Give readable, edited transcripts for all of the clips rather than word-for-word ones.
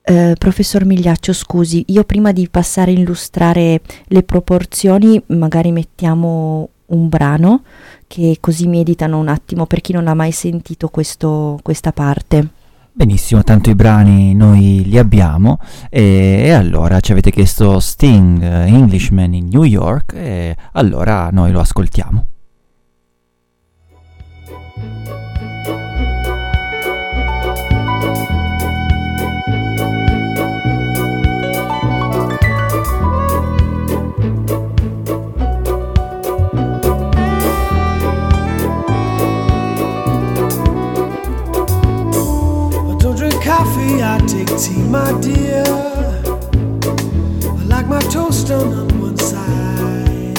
Professor Migliaccio, scusi, io prima di passare a illustrare le proporzioni, magari mettiamo un brano che così meditano un attimo per chi non ha mai sentito questa parte. Benissimo, tanto i brani noi li abbiamo e allora ci avete chiesto Sting, Englishman in New York, e allora noi lo ascoltiamo. Coffee, I take tea, my dear. I like my toast done on one side.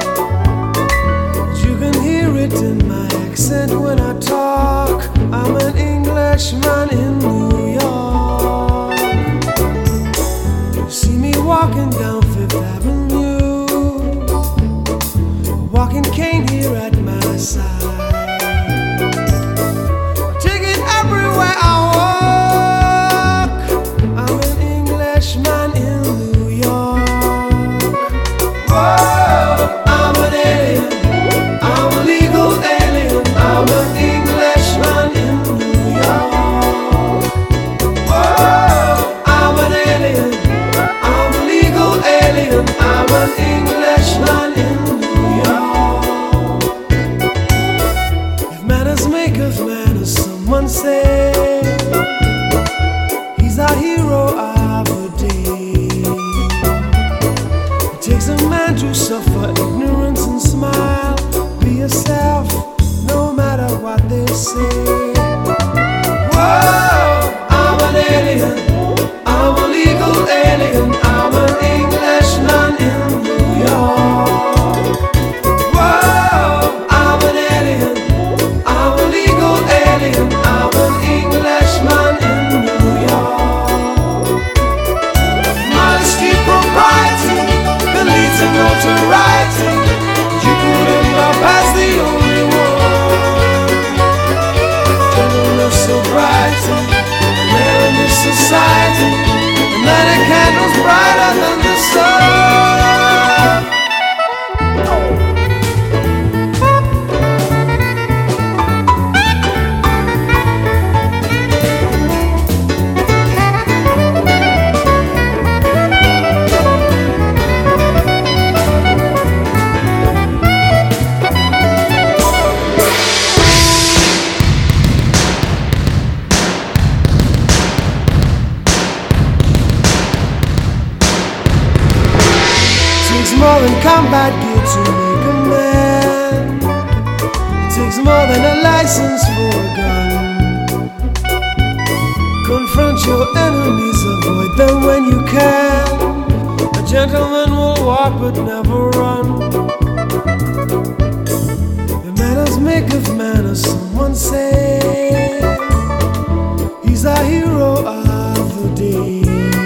You can hear it in my accent when I talk. I'm an Englishman in New York. You see me walking down Fifth Avenue, a walking cane here at my side. I take it everywhere I walk. Man in New York. Whoa, I'm an alien, I'm a legal alien, I'm an Englishman in New York. Whoa, I'm an alien, I'm a legal alien, I'm an Englishman in New York. If manners make of manners, someone say he's our hero. Takes a man to suffer ignorance and smile. Be yourself, no matter what they say. Whoa, I'm an alien, I'm a legal alien, I'm an Englishman in New York. Whoa, I'm an alien, I'm a legal alien, I'm an Englishman in New York. Modesty, propriety, leads to notoriety. You couldn't love as the only one. Gentleness, sobriety, man in this society. And light a candle's brighter than the sun. More than combat gear to make a man. It takes more than a license for a gun. Confront your enemies, avoid them when you can. A gentleman will walk but never run. The manners make of manners, someone say. He's our hero of the day.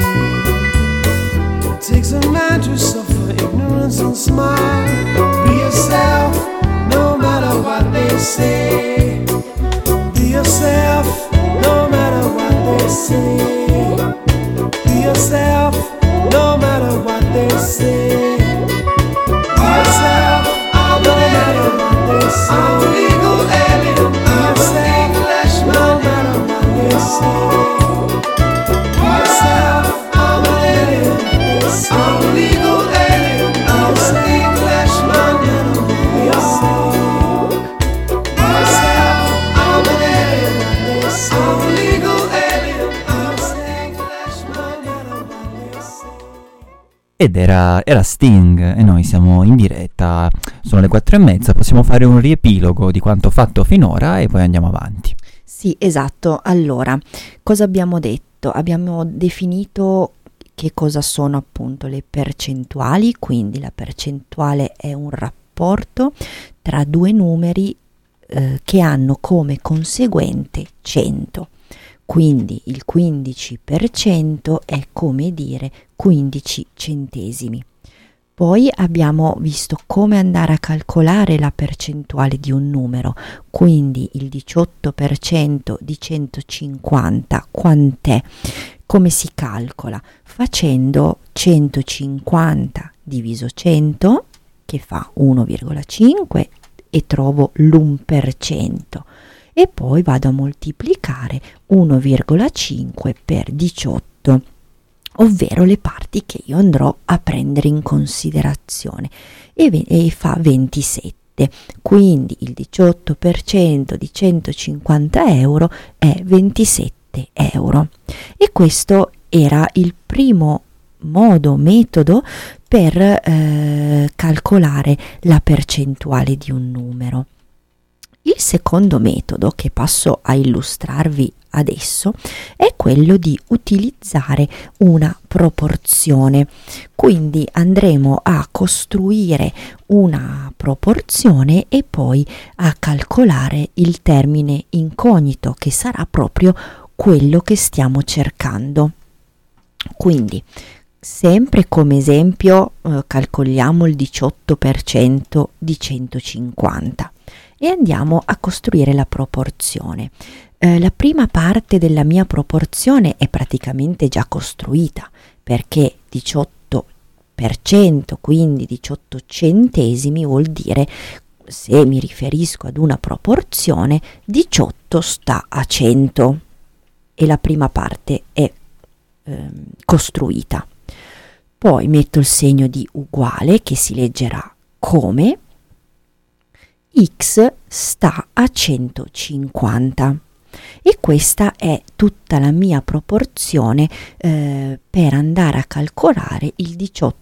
It takes a man to suffer ignorance and smile. Be yourself, no matter what they say. Be yourself, no matter what they say. Be yourself, no matter what they say. Be yourself, no matter what they say. I'm a legal alien, I'm an Englishman, no matter what they say. Be yourself, I'm an alien, I'm a legal alien, I'm an Englishman in New York. Be yourself, I'm an alien, I'm a legal alien, I'm an Englishman, no matter what they say. Ed era Sting e noi siamo in diretta, sono le 4:30, possiamo fare un riepilogo di quanto fatto finora e poi andiamo avanti. Sì, esatto. Allora, cosa abbiamo detto? Abbiamo definito che cosa sono appunto le percentuali, quindi la percentuale è un rapporto tra due numeri che hanno come conseguente 100. Quindi il 15% è come dire 15 centesimi. Poi abbiamo visto come andare a calcolare la percentuale di un numero, quindi il 18% di 150 quant'è? come si calcola? Facendo 150 diviso 100, che fa 1,5, e trovo l'1%, e poi vado a moltiplicare 1,5 per 18, ovvero le parti che io andrò a prendere in considerazione, e fa 27. Quindi il 18% di 150 euro è 27 euro. E questo era il primo metodo per calcolare la percentuale di un numero. Il secondo metodo, che passo a illustrarvi adesso, è quello di utilizzare una proporzione. Quindi andremo a costruire una proporzione e poi a calcolare il termine incognito, che sarà proprio quello che stiamo cercando. Quindi, sempre come esempio, calcoliamo il 18% di 150 e andiamo a costruire la proporzione. La prima parte della mia proporzione è praticamente già costruita, perché 18%, quindi 18 centesimi, vuol dire, se mi riferisco ad una proporzione, 18 sta a 100, e la prima parte è costruita. Poi metto il segno di uguale, che si leggerà come x sta a 150, e questa è tutta la mia proporzione per andare a calcolare il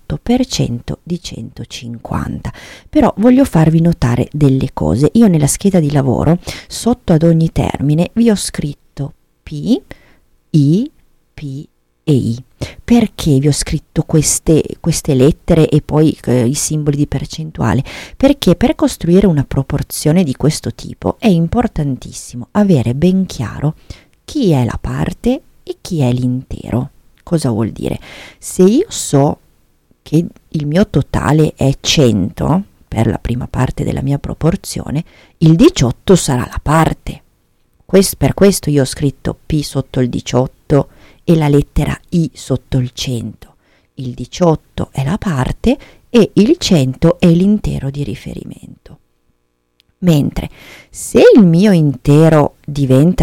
18% di 150. Però voglio farvi notare delle cose. Io nella scheda di lavoro, sotto ad ogni termine, vi ho scritto P, I, P e I. Perché vi ho scritto queste lettere e poi i simboli di percentuale? Perché per costruire una proporzione di questo tipo è importantissimo avere ben chiaro chi è la parte e chi è l'intero. Cosa vuol dire? Se io so che il mio totale è 100 per la prima parte della mia proporzione, il 18 sarà la parte. Per questo io ho scritto P sotto il 18 e la lettera I sotto il 100. Il 18 è la parte e il 100 è l'intero di riferimento. Mentre se il mio intero diventa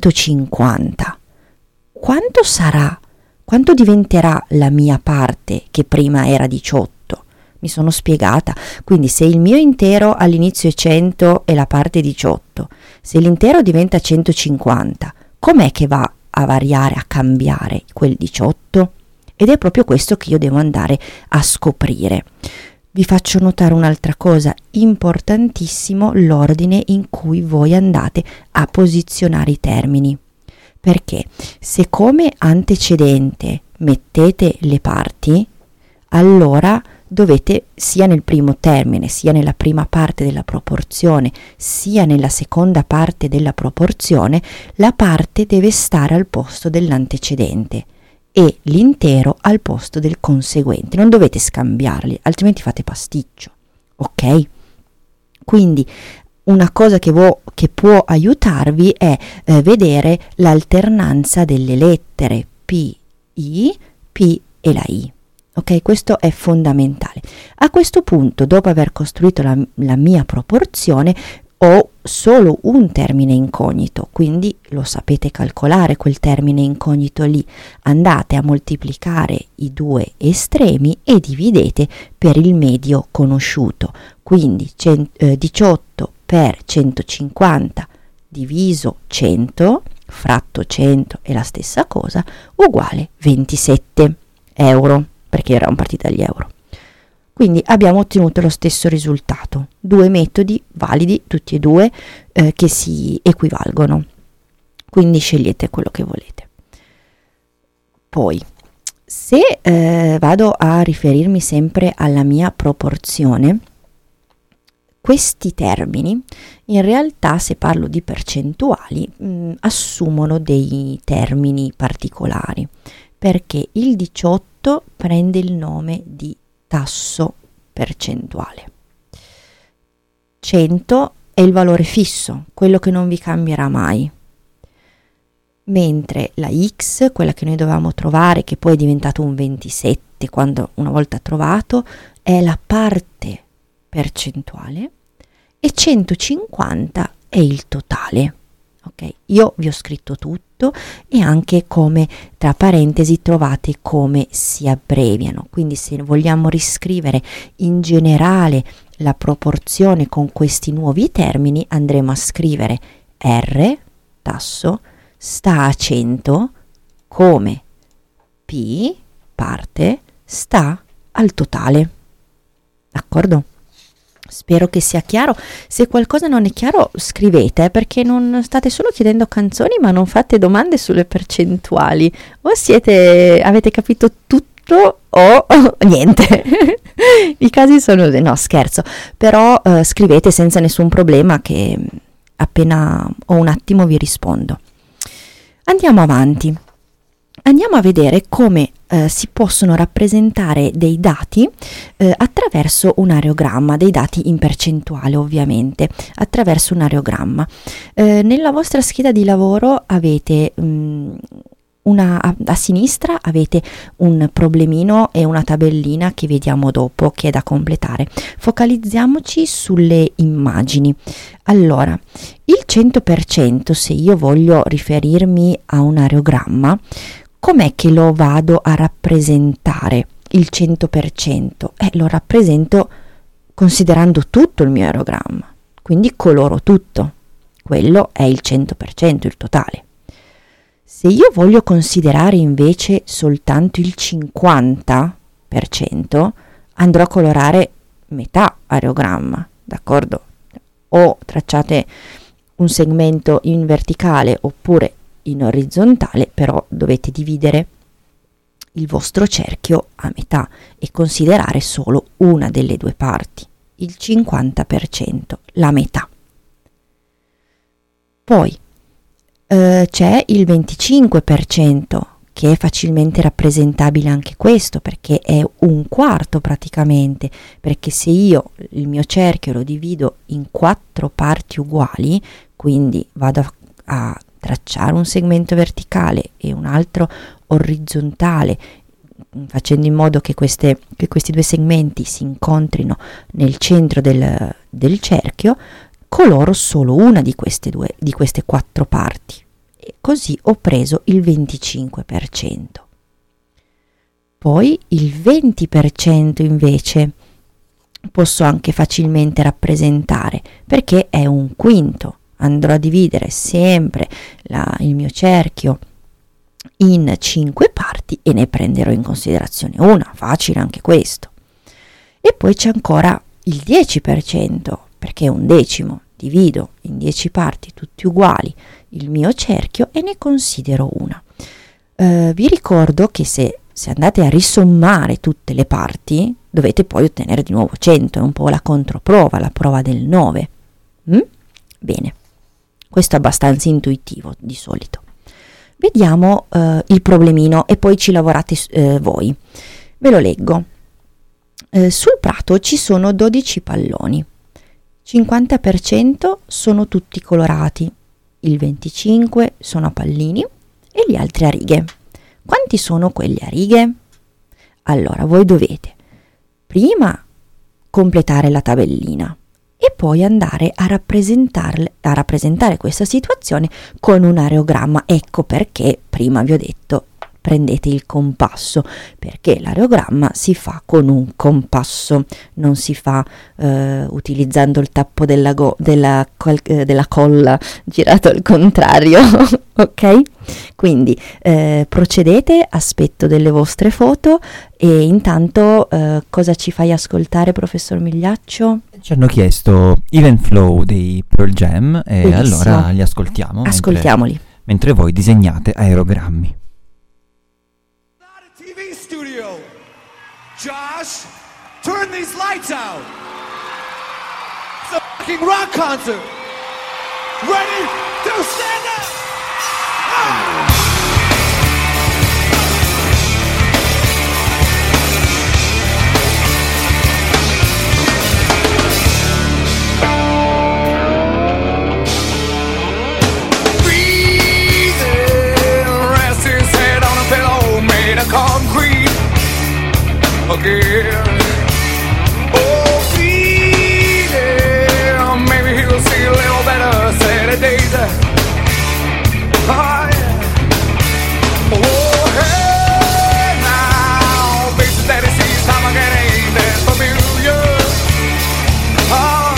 150, quanto sarà? Quanto diventerà la mia parte che prima era 18? Mi sono spiegata? Quindi se il mio intero all'inizio è 100 e la parte è 18, se l'intero diventa 150, com'è che va a variare, a cambiare quel 18? Ed è proprio questo che io devo andare a scoprire. Vi faccio notare un'altra cosa, importantissimo l'ordine in cui voi andate a posizionare i termini, perché se come antecedente mettete le parti, allora dovete, sia nel primo termine, sia nella prima parte della proporzione, sia nella seconda parte della proporzione, la parte deve stare al posto dell'antecedente e l'intero al posto del conseguente. Non dovete scambiarli, altrimenti fate pasticcio, ok? Quindi una cosa che può aiutarvi è vedere l'alternanza delle lettere P, I, P e la I. Ok, questo è fondamentale. A questo punto, dopo aver costruito la mia proporzione, ho solo un termine incognito, quindi lo sapete calcolare quel termine incognito lì. Andate a moltiplicare i due estremi e dividete per il medio conosciuto. Quindi 18 per 150 diviso 100, fratto 100 è la stessa cosa, uguale 27 euro. Perché eravamo partiti dagli euro. Quindi abbiamo ottenuto lo stesso risultato, due metodi validi, tutti e due, che si equivalgono. Quindi scegliete quello che volete. Poi, se vado a riferirmi sempre alla mia proporzione, questi termini, in realtà, se parlo di percentuali, assumono dei termini particolari, perché il 18 prende il nome di tasso percentuale. 100 è il valore fisso, quello che non vi cambierà mai. mentre la x, quella che noi dovevamo trovare, che poi è diventato un 27 quando una volta trovato, è la parte percentuale e 150 è il totale. Ok, io vi ho scritto tutto e anche come tra parentesi trovate come si abbreviano, quindi se vogliamo riscrivere in generale la proporzione con questi nuovi termini andremo a scrivere R, tasso, sta a 100 come P, parte, sta al totale. D'accordo? Spero che sia chiaro. Se qualcosa non è chiaro scrivete, perché non state solo chiedendo canzoni ma non fate domande sulle percentuali. O avete capito tutto o niente. I casi sono, no scherzo, però scrivete senza nessun problema che appena ho un attimo vi rispondo. Andiamo avanti. Andiamo a vedere come si possono rappresentare dei dati attraverso un areogramma, dei dati in percentuale ovviamente, attraverso un areogramma. Nella vostra scheda di lavoro avete a sinistra avete un problemino e una tabellina che vediamo dopo, che è da completare. Focalizziamoci sulle immagini. Allora, il 100%, se io voglio riferirmi a un areogramma, com'è che lo vado a rappresentare il 100%? Lo rappresento considerando tutto il mio areogramma, quindi coloro tutto. Quello è il 100%, il totale. Se io voglio considerare invece soltanto il 50%, andrò a colorare metà areogramma, d'accordo? O tracciate un segmento in verticale oppure in orizzontale, però dovete dividere il vostro cerchio a metà e considerare solo una delle due parti, il 50%, la metà. Poi c'è il 25% che è facilmente rappresentabile anche questo, perché è un quarto praticamente, perché se io il mio cerchio lo divido in 4 parti uguali, quindi vado a tracciare un segmento verticale e un altro orizzontale, facendo in modo che questi due segmenti si incontrino nel centro del cerchio, coloro solo una di queste 4 parti e così ho preso il 25%. Poi il 20% invece posso anche facilmente rappresentare, perché è un quinto. Andrò a dividere sempre il mio cerchio in 5 parti e ne prenderò in considerazione una, facile anche questo. E poi c'è ancora il 10%, perché è un decimo, divido in 10 parti tutti uguali il mio cerchio e ne considero una. Vi ricordo che se andate a risommare tutte le parti dovete poi ottenere di nuovo 100, è un po' la controprova, la prova del 9. Bene, questo è abbastanza intuitivo di solito. Vediamo il problemino e poi ci lavorate voi. Ve lo leggo. Sul prato ci sono 12 palloni, 50% sono tutti colorati, il 25% sono a pallini e gli altri a righe. Quanti sono quelli a righe? Allora voi dovete prima completare la tabellina e poi andare a rappresentare questa situazione con un areogramma. Ecco perché prima vi ho detto prendete il compasso, perché l'areogramma si fa con un compasso, non si fa utilizzando il tappo della colla girato al contrario. Ok? Quindi procedete, aspetto delle vostre foto e intanto cosa ci fai ascoltare, professor Migliaccio? Ci hanno chiesto Even Flow dei Pearl Jam e Bellissimo. Allora li ascoltiamo. Ascoltiamoli. Mentre voi disegnate aerogrammi. TV studio. Josh, turn these lights out. It's a fucking rock concert. Ready to stand up. Ah! Breathing again. Oh, feeling, maybe he'll see a little better Saturdays. Oh, yeah. Oh, hey, now, faces that he sees time again ain't that familiar. Oh,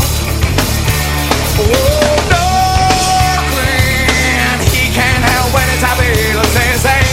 darling, he can't help when it's happy, let's say.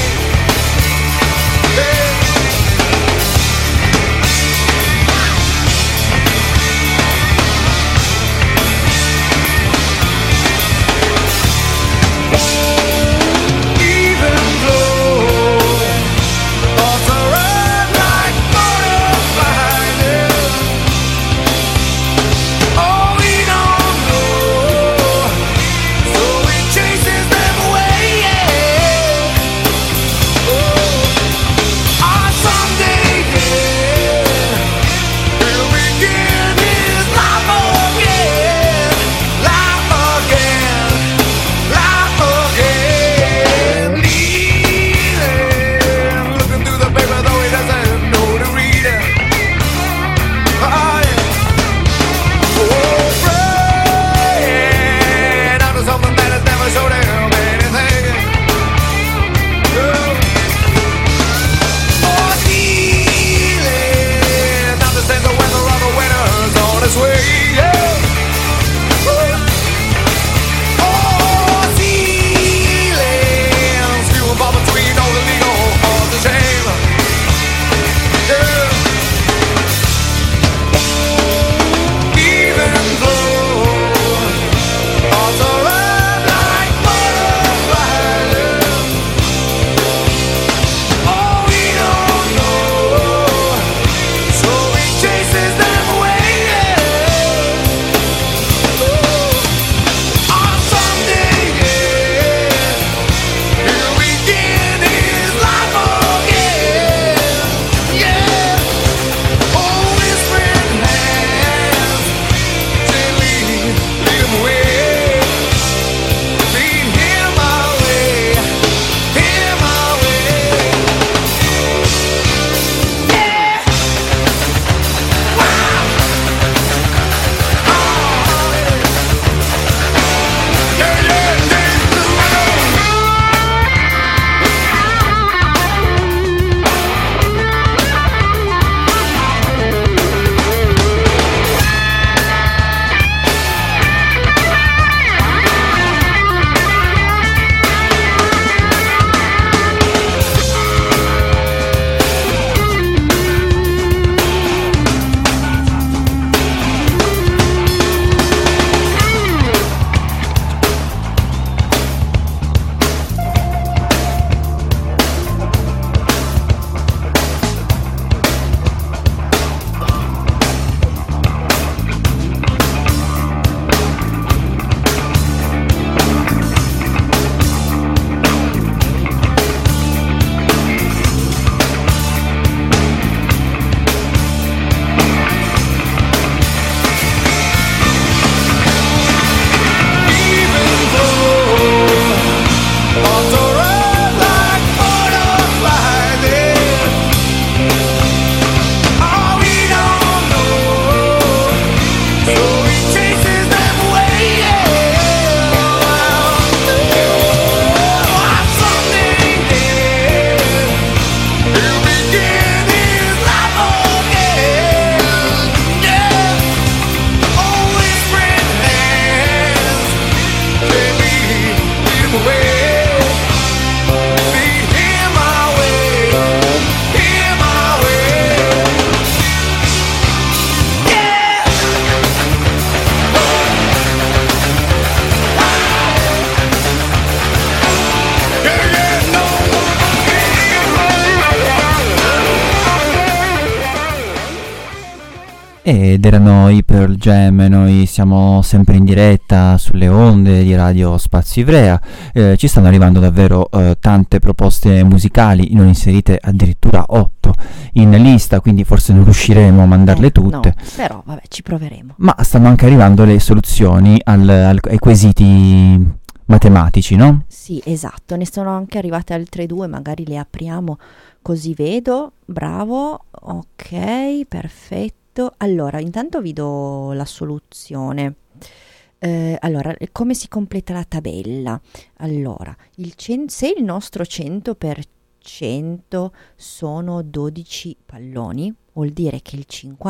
Ed erano i Pearl Jam, noi siamo sempre in diretta sulle onde di Radio Spazio Ivrea, ci stanno arrivando davvero tante proposte musicali, ne ho inserite addirittura 8 in lista, quindi forse non riusciremo a mandarle tutte. No, però vabbè, ci proveremo. Ma stanno anche arrivando le soluzioni ai quesiti matematici, no? Sì, esatto, ne sono anche arrivate altre due, magari le apriamo così vedo. Bravo, ok, perfetto. Allora, intanto vi do la soluzione. Allora, come si completa la tabella? Allora, se il nostro 100% sono 12 palloni, vuol dire che il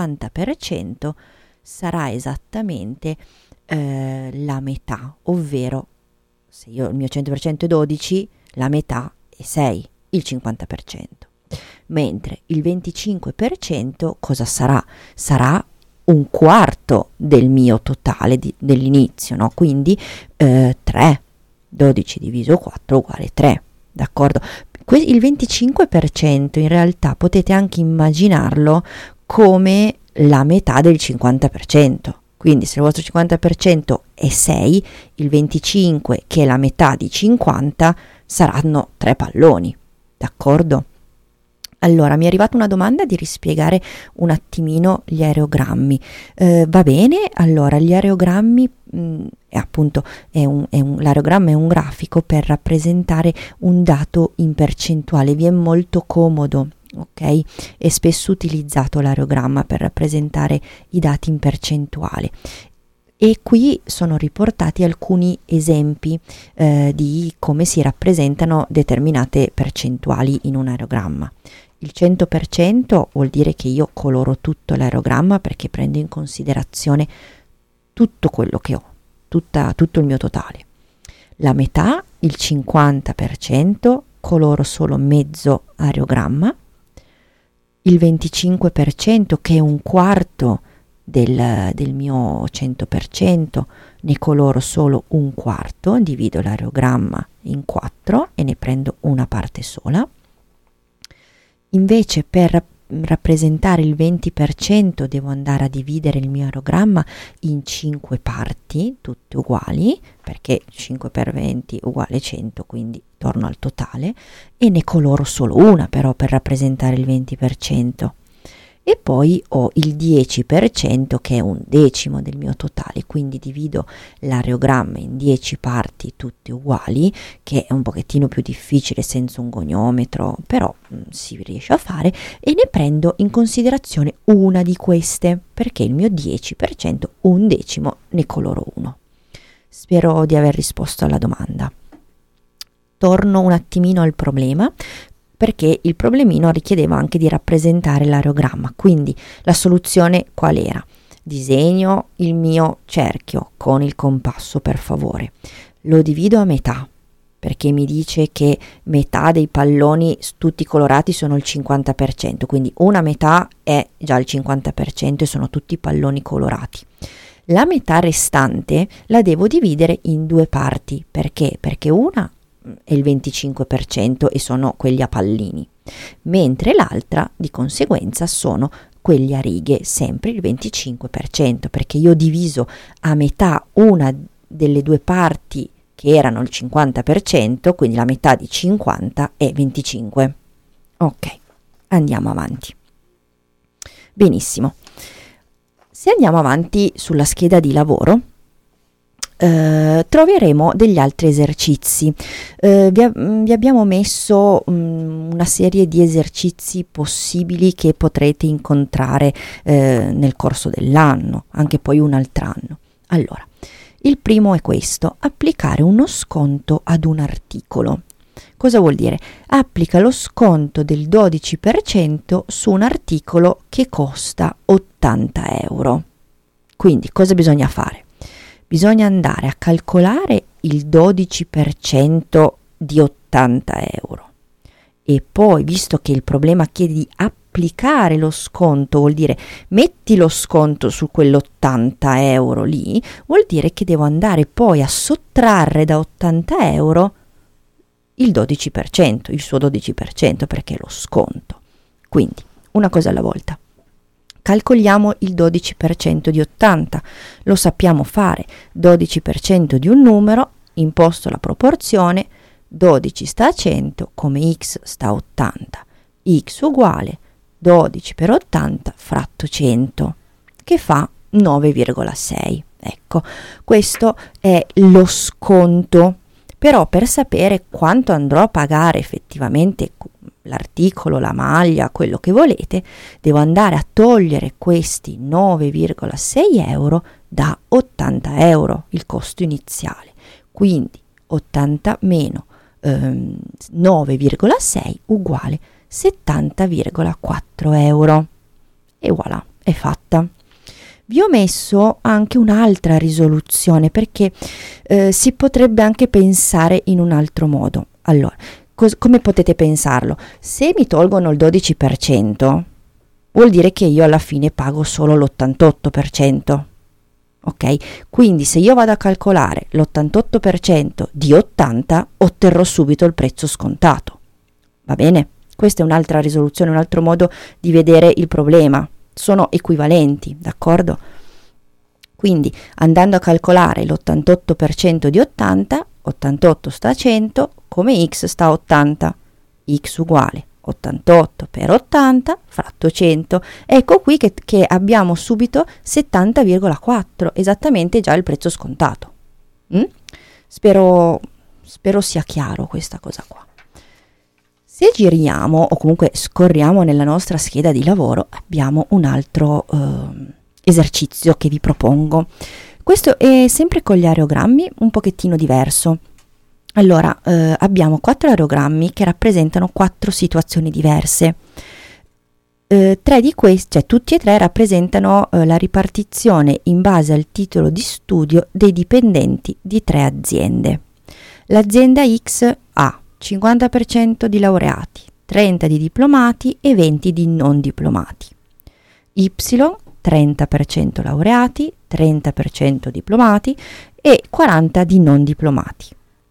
50% sarà esattamente la metà, ovvero se il mio 100% è 12, la metà è 6, il 50%. Mentre il 25% cosa sarà? Sarà un quarto del mio totale dell'inizio, no? Quindi 3, 12 diviso 4 uguale 3, d'accordo? Il 25% in realtà potete anche immaginarlo come la metà del 50%. Quindi se il vostro 50% è 6, il 25 che è la metà di 50 saranno 3 palloni, d'accordo? Allora, mi è arrivata una domanda di rispiegare un attimino gli aerogrammi. Va bene, allora gli aerogrammi, appunto, l'aerogramma è un grafico per rappresentare un dato in percentuale, vi è molto comodo. Ok, è spesso utilizzato l'aerogramma per rappresentare i dati in percentuale e qui sono riportati alcuni esempi di come si rappresentano determinate percentuali in un aerogramma. Il 100% vuol dire che io coloro tutto l'aerogramma perché prendo in considerazione tutto quello che ho, tutto il mio totale. La metà, il 50%, coloro solo mezzo aerogramma. Il 25% che è un quarto del mio 100%, ne coloro solo un quarto, divido l'aerogramma in 4 e ne prendo una parte sola. Invece per rappresentare il 20% devo andare a dividere il mio aerogramma in 5 parti, tutte uguali, perché 5 per 20 uguale 100, quindi torno al totale, e ne coloro solo una però per rappresentare il 20%. E poi ho il 10% che è un decimo del mio totale, quindi divido l'aerogramma in 10 parti tutte uguali, che è un pochettino più difficile senza un goniometro, però si riesce a fare, e ne prendo in considerazione una di queste, perché il mio 10%, un decimo, ne coloro uno. Spero di aver risposto alla domanda. Torno un attimino al problema, perché il problemino richiedeva anche di rappresentare l'aerogramma, quindi la soluzione qual era? Disegno il mio cerchio con il compasso, per favore, lo divido a metà, perché mi dice che metà dei palloni tutti colorati sono il 50%, quindi una metà è già il 50% e sono tutti palloni colorati. La metà restante la devo dividere in due parti, perché? Perché una è il 25% e sono quelli a pallini, mentre l'altra di conseguenza sono quelli a righe, sempre il 25%, perché io ho diviso a metà una delle due parti che erano il 50%, quindi la metà di 50 è 25. Ok, andiamo avanti. Benissimo. Se andiamo avanti sulla scheda di lavoro, troveremo degli altri esercizi. Vi abbiamo messo una serie di esercizi possibili che potrete incontrare nel corso dell'anno, anche poi un altro anno. Allora, il primo è questo: applicare uno sconto ad un articolo. Cosa vuol dire? Applica lo sconto del 12% su un articolo che costa 80 euro. Quindi cosa bisogna fare? Bisogna andare a calcolare il 12% di 80 euro e poi, visto che il problema chiede di applicare lo sconto, vuol dire metti lo sconto su quell'80 euro lì, vuol dire che devo andare poi a sottrarre da 80 euro il 12%, il suo 12%, perché è lo sconto. Quindi, una cosa alla volta. Calcoliamo il 12% di 80, lo sappiamo fare, 12% di un numero, imposto la proporzione, 12 sta a 100 come x sta a 80, x uguale 12 per 80 fratto 100, che fa 9,6. Ecco, questo è lo sconto. però per sapere quanto andrò a pagare effettivamente l'articolo, la maglia, quello che volete, devo andare a togliere questi 9,6 euro da 80 euro, il costo iniziale. Quindi 80 meno 9,6 uguale 70,4 euro. E voilà, è fatta. Vi ho messo anche un'altra risoluzione perché si potrebbe anche pensare in un altro modo. Allora, come potete pensarlo? Se mi tolgono il 12%, vuol dire che io alla fine pago solo l'88%. Ok? Quindi se io vado a calcolare l'88% di 80, otterrò subito il prezzo scontato. Va bene? Questa è un'altra risoluzione, un altro modo di vedere il problema. Sono equivalenti, d'accordo? Quindi andando a calcolare l'88% di 80, 88 sta a 100, come x sta a 80. X uguale 88 per 80 fratto 100. Ecco qui che abbiamo subito 70,4, esattamente già il prezzo scontato. Spero sia chiaro questa cosa qua. Se giriamo o comunque scorriamo nella nostra scheda di lavoro, abbiamo un altro esercizio che vi propongo. Questo è sempre con gli aerogrammi, un pochettino diverso. Allora, abbiamo 4 aerogrammi che rappresentano 4 situazioni diverse. 3 di questi, cioè tutti e 3 rappresentano la ripartizione in base al titolo di studio dei dipendenti di 3 aziende. L'azienda X ha 50% di laureati, 30 di diplomati e 20 di non diplomati. Y 30% laureati, 30% diplomati e 40 di non diplomati.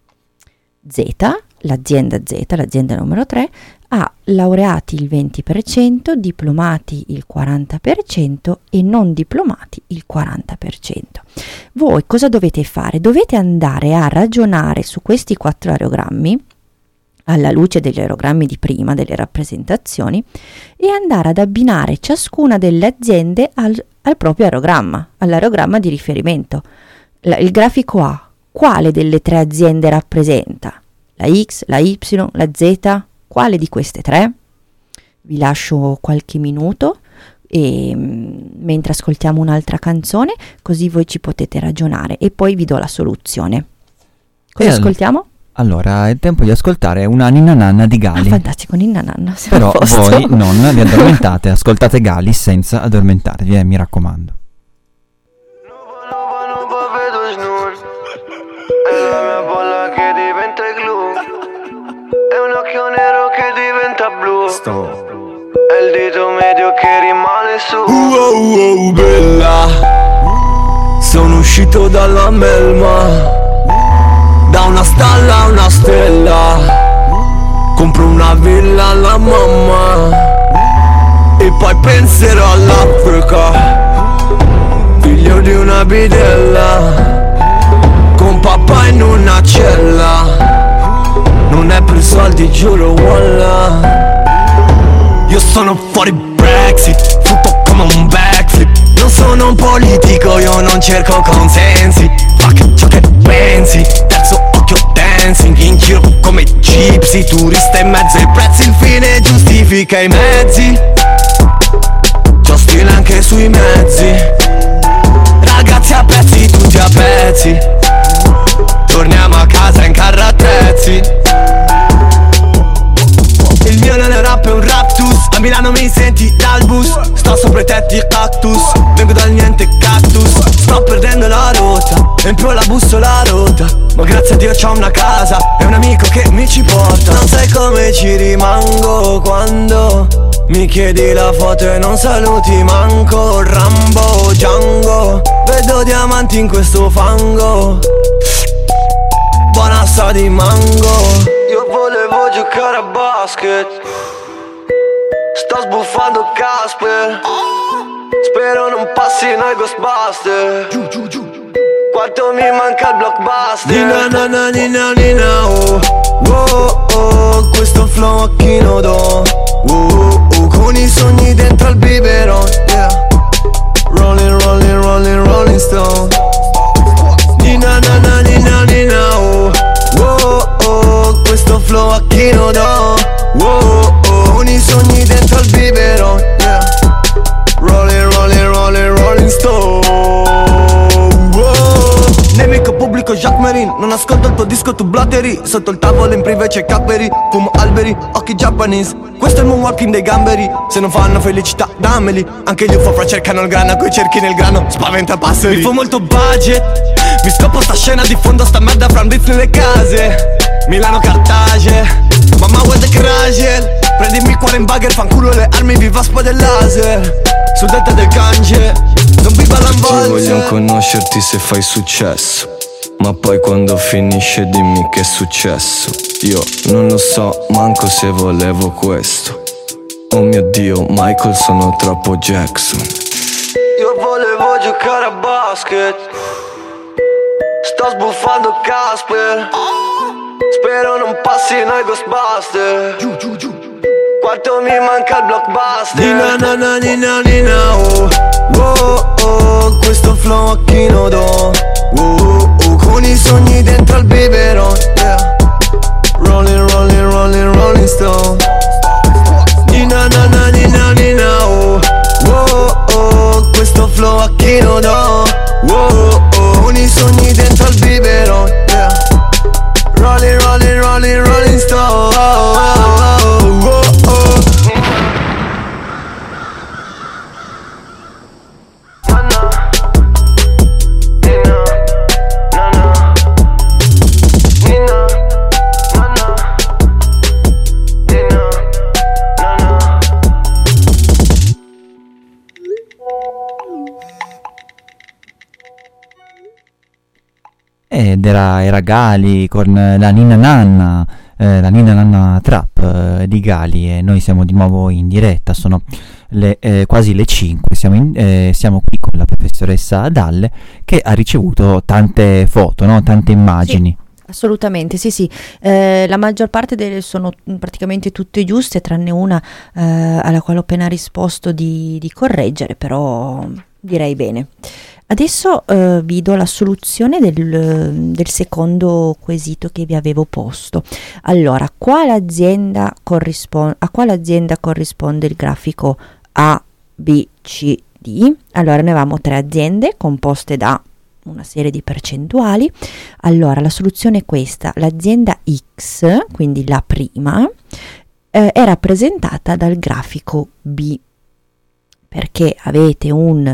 Z, l'azienda numero 3, ha laureati il 20%, diplomati il 40% e non diplomati il 40%. Voi cosa dovete fare? Dovete andare a ragionare su questi 4 aerogrammi alla luce degli aerogrammi di prima, delle rappresentazioni, e andare ad abbinare ciascuna delle aziende al proprio aerogramma, all'aerogramma di riferimento. Il grafico A, quale delle 3 aziende rappresenta? La X, la Y, la Z? Quale di queste 3? Vi lascio qualche minuto mentre ascoltiamo un'altra canzone, così voi ci potete ragionare e poi vi do la soluzione. Cosa ascoltiamo? Allora, è tempo di ascoltare una Ninna Nanna di Gali. Ah, fantastico, Ninna Nanna. Però voi non vi addormentate, ascoltate Gali senza addormentarvi, mi raccomando. È la mia bolla che diventa glu, è un occhio nero che diventa blu, è il dito medio che rimane su. Bella, sono uscito dalla melma, da una stalla a una stella, compro una villa alla mamma e poi penserò all'Africa, figlio di una bidella, con papà in una cella, non è per soldi, giuro, wallah. Io sono fuori Brexit, tutto come un backflip. Non sono un politico, io non cerco consensi. Fuck ciò che pensi, terzo occhio dancing, in giro come gypsy, turista in mezzo ai prezzi, il fine giustifica i mezzi. C'ho stile anche sui mezzi, ragazzi a pezzi, tutti a pezzi. Torniamo a casa in carro attrezzi. Il mio non è un rap, è un raptus. A Milano mi senti dal bus, sto sopra i tetti cactus, vengo dal niente cactus. Sto perdendo la rotta, e in più la bussola rotta, ma grazie a Dio c'ho una casa e un amico che mi ci porta. Non sai come ci rimango quando mi chiedi la foto e non saluti manco. Rambo, Django, vedo diamanti in questo fango, buona sa di mango. Io volevo giocare a basket, sto sbuffando Casper, spero non passi noi Ghostbuster. Quanto mi manca il blockbuster. Nina nana nina nina oh, oh, oh, questo flow a chi lo do, oh, oh, con i sogni dentro al biberon, yeah. Rolling, rolling, rolling, rolling stone. Nina nana nina nina oh, oh, non ascolto il tuo disco, tu blatteri. Sotto il tavolo in privé c'è Cadbury. Fumo alberi, occhi japanese. Questo è il moonwalking dei gamberi. Se non fanno felicità, dammeli. Anche gli UFO cercano il grano, coi cerchi nel grano, spaventa passeri. Mi fumo il tuo budget, mi scoppo sta scena di fondo, sta merda fra un blitz nelle case. Milano Cartage, mamma guarda che ragel. Prendimi il cuore in bagger, fanculo le armi, viva spada e laser. Sul delta del Gange, non viva l'ambalze. Voglio conoscerti se fai successo, ma poi quando finisce dimmi che è successo. Io non lo so manco se volevo questo. Oh mio Dio, Michael, sono troppo Jackson. Io volevo giocare a basket, sto sbuffando Casper. Spero non passi noi Ghostbuster. Quanto mi manca il blockbuster. Nina na na nina nina oh. Oh oh, questo flow a chi lo do. Oh oh, con i sogni dentro al biberon, yeah. Rolling, rolling, rolling, rolling stone. Nina na na nina nina oh. Oh oh, questo flow a chi lo do. Oh oh, con i sogni dentro al biberon, yeah. Rolling, rolling, rolling, rolling stone. Oh oh oh oh. Ed era Gali con la Ninna Nanna Trap di Gali, e noi siamo di nuovo in diretta. Sono quasi le 5, siamo qui con la professoressa Dalle, che ha ricevuto tante foto, no? Tante immagini. Sì, assolutamente, sì. La maggior parte sono praticamente tutte giuste, tranne una alla quale ho appena risposto di correggere, però direi bene. Adesso vi do la soluzione del secondo quesito che vi avevo posto. Allora, a quale azienda corrisponde il grafico A, B, C, D? Allora, noi avevamo 3 aziende composte da una serie di percentuali. Allora, la soluzione è questa: l'azienda X, quindi la prima, è rappresentata dal grafico B, perché avete un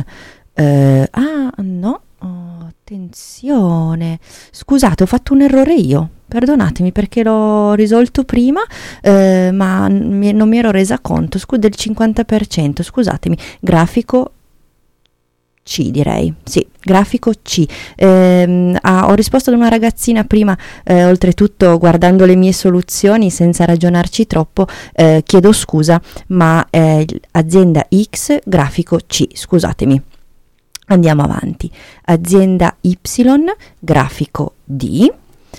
attenzione, scusate, ho fatto un errore io, perdonatemi perché l'ho risolto prima, ma non mi ero resa conto, del 50%, scusatemi. Grafico C, direi, sì, grafico C. Ho risposto ad una ragazzina prima, oltretutto guardando le mie soluzioni senza ragionarci troppo, chiedo scusa, ma azienda X, grafico C, scusatemi. Andiamo avanti. Azienda Y, grafico D,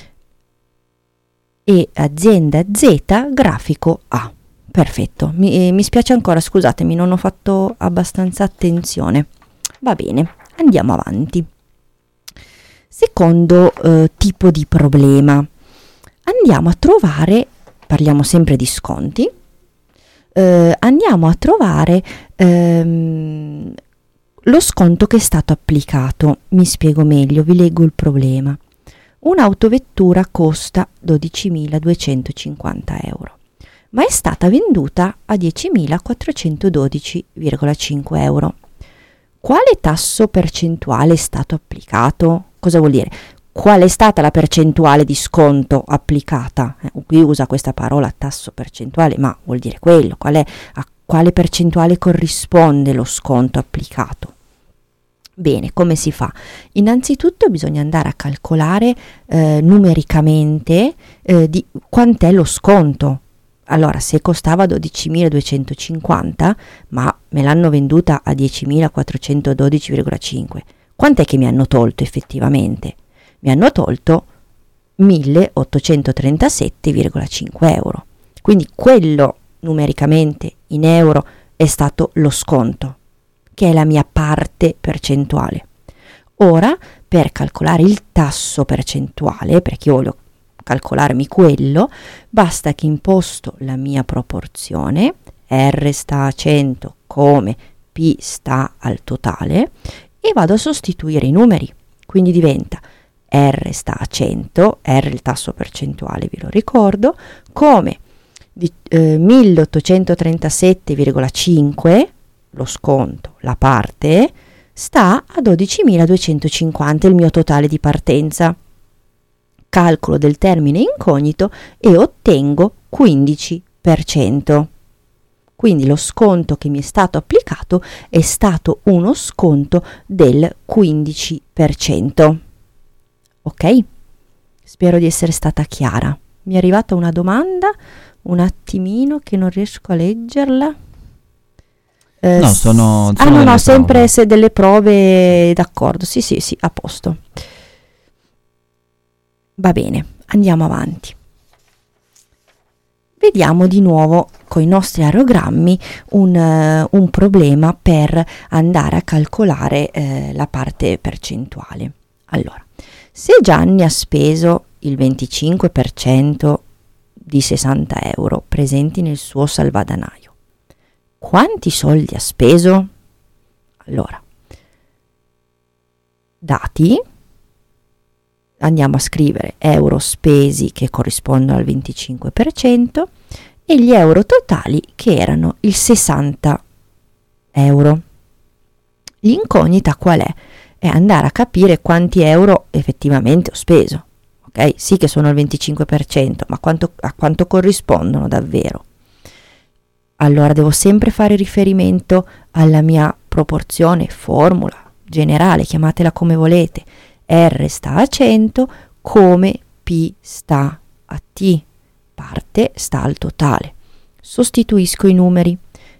e azienda Z, grafico A. Perfetto, mi spiace ancora, scusatemi, non ho fatto abbastanza attenzione. Va bene, andiamo avanti. Secondo tipo di problema. Andiamo a trovare, parliamo sempre di sconti, andiamo a trovare lo sconto che è stato applicato. Mi spiego meglio, vi leggo il problema. Un'autovettura costa 12.250 euro, ma è stata venduta a 10.412,5 euro. Quale tasso percentuale è stato applicato? Cosa vuol dire? Qual è stata la percentuale di sconto applicata? Qui usa questa parola tasso percentuale, ma vuol dire quello. A quale percentuale corrisponde lo sconto applicato? Bene, come si fa? Innanzitutto bisogna andare a calcolare numericamente di quant'è lo sconto. Allora, se costava 12.250, ma me l'hanno venduta a 10.412,5, quant'è che mi hanno tolto effettivamente? Mi hanno tolto 1.837,5 euro. Quindi quello numericamente in euro è stato lo sconto, che è la mia parte percentuale. Ora, per calcolare il tasso percentuale, perché io voglio calcolarmi quello, basta che imposto la mia proporzione, R sta a 100 come P sta al totale, e vado a sostituire i numeri. Quindi diventa R sta a 100, R il tasso percentuale, ve lo ricordo, come 1837,5, lo sconto, la parte, sta a 12.250, il mio totale di partenza. Calcolo del termine incognito e ottengo 15%. Quindi lo sconto che mi è stato applicato è stato uno sconto del 15%. Ok? Spero di essere stata chiara. Mi è arrivata una domanda, un attimino che non riesco a leggerla. No, sono no, sempre se delle prove, d'accordo, sì, a posto. Va bene, andiamo avanti. Vediamo di nuovo con i nostri aerogrammi un problema per andare a calcolare la parte percentuale. Allora, se Gianni ha speso il 25% di 60 euro presenti nel suo salvadanaio, quanti soldi ha speso? Allora, dati, andiamo a scrivere euro spesi che corrispondono al 25% e gli euro totali che erano il 60 euro. L'incognita qual è? È andare a capire quanti euro effettivamente ho speso. Ok? Sì che sono il 25%, ma a quanto corrispondono davvero? Allora devo sempre fare riferimento alla mia proporzione, formula generale, chiamatela come volete. R sta a 100, come P sta a T, parte sta al totale. Sostituisco i numeri,